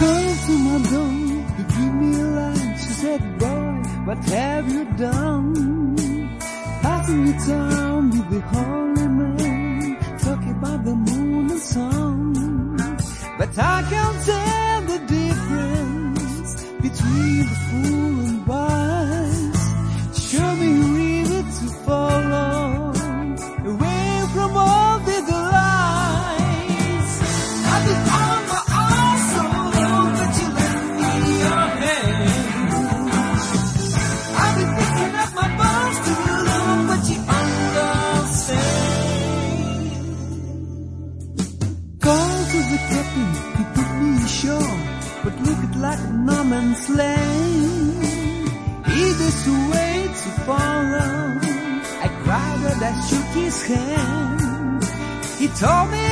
Called to my door to give me a light. She said, boy, what have you done? Passing me down with the holy man, talking about the moon and sun. But I can't tell the difference between the fool and wise. Show me a river to follow, away from all the lies. I've been on my own so long, but you left me your hand. I've been picking up my bones too long, but you understand. Call to the captain, he put me ashore, but look it like a no man's land. Either's the way to follow. I cried and I shook his hand. He told me